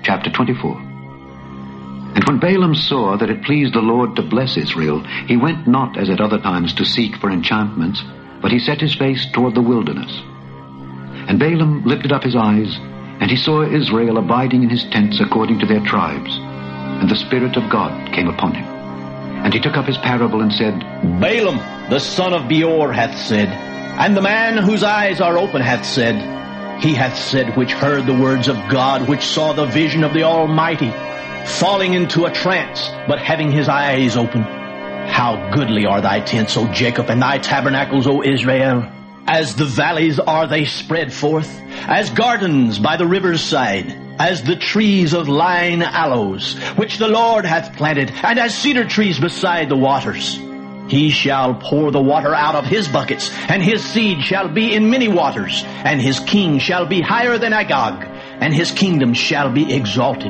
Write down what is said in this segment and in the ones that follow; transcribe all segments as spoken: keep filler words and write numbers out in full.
chapter twenty-four. And when Balaam saw that it pleased the Lord to bless Israel, he went not as at other times to seek for enchantments, but he set his face toward the wilderness. And Balaam lifted up his eyes, and he saw Israel abiding in his tents according to their tribes. And the Spirit of God came upon him. And he took up his parable and said, Balaam, the son of Beor, hath said, and the man whose eyes are open hath said, He hath said which heard the words of God, which saw the vision of the Almighty, falling into a trance, but having his eyes open. How goodly are thy tents, O Jacob, and thy tabernacles, O Israel! As the valleys are they spread forth, as gardens by the river's side, as the trees of lign aloes, which the Lord hath planted, and as cedar trees beside the waters. He shall pour the water out of his buckets, and his seed shall be in many waters, and his king shall be higher than Agag, and his kingdom shall be exalted.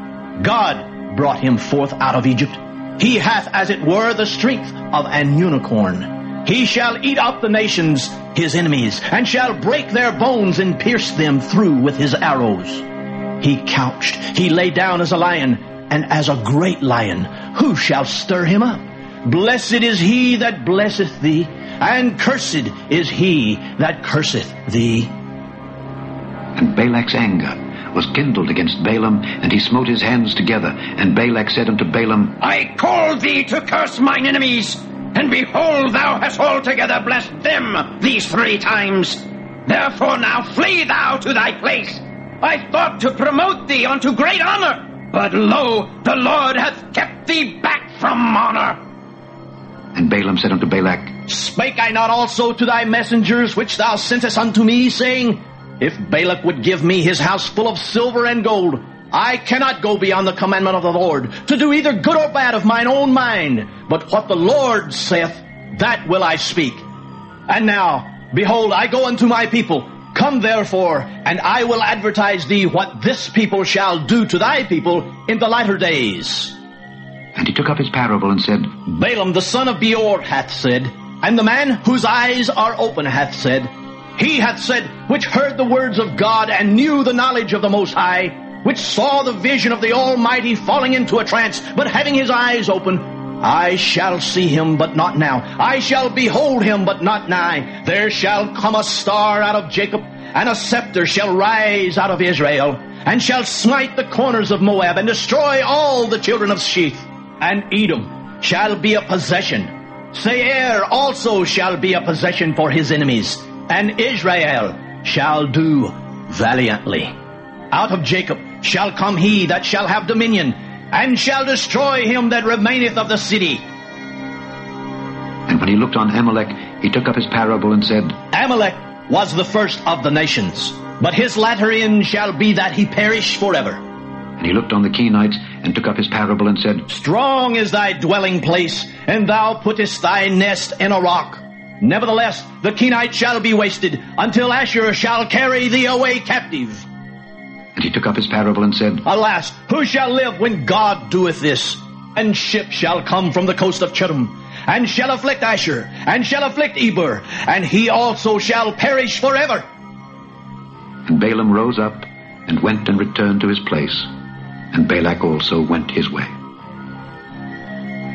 God brought him forth out of Egypt. He hath, as it were, the strength of an unicorn. He shall eat up the nations, his enemies, and shall break their bones and pierce them through with his arrows. He couched, he lay down as a lion, and as a great lion. Who shall stir him up? Blessed is he that blesseth thee, and cursed is he that curseth thee. And Balak's anger was kindled against Balaam, and he smote his hands together. And Balak said unto Balaam, I called thee to curse mine enemies, and behold, thou hast altogether blessed them these three times. Therefore now flee thou to thy place. I thought to promote thee unto great honor, but lo, the Lord hath kept thee back from honor. And Balaam said unto Balak, Spake I not also to thy messengers which thou sentest unto me, saying, If Balak would give me his house full of silver and gold, I cannot go beyond the commandment of the Lord, to do either good or bad of mine own mind. But what the Lord saith, that will I speak. And now, behold, I go unto my people. Come therefore, and I will advertise thee what this people shall do to thy people in the latter days. And he took up his parable and said, Balaam the son of Beor hath said, and the man whose eyes are open hath said, He hath said, which heard the words of God, and knew the knowledge of the Most High, which saw the vision of the Almighty falling into a trance, but having his eyes open, I shall see him, but not now. I shall behold him, but not nigh. There shall come a star out of Jacob, and a scepter shall rise out of Israel, and shall smite the corners of Moab, and destroy all the children of Sheth. And Edom shall be a possession. Seir also shall be a possession for his enemies, and Israel shall do valiantly. Out of Jacob shall come he that shall have dominion, and shall destroy him that remaineth of the city. And when he looked on Amalek, he took up his parable and said, Amalek was the first of the nations, but his latter end shall be that he perish forever. And he looked on the Kenites, and took up his parable and said, Strong is thy dwelling place, and thou puttest thy nest in a rock. Nevertheless, the Kenites shall be wasted, until Asshur shall carry thee away captive. And he took up his parable and said, Alas, who shall live when God doeth this? And ships shall come from the coast of Chittim, and shall afflict Asshur, and shall afflict Eber, and he also shall perish forever. And Balaam rose up, and went and returned to his place, and Balak also went his way.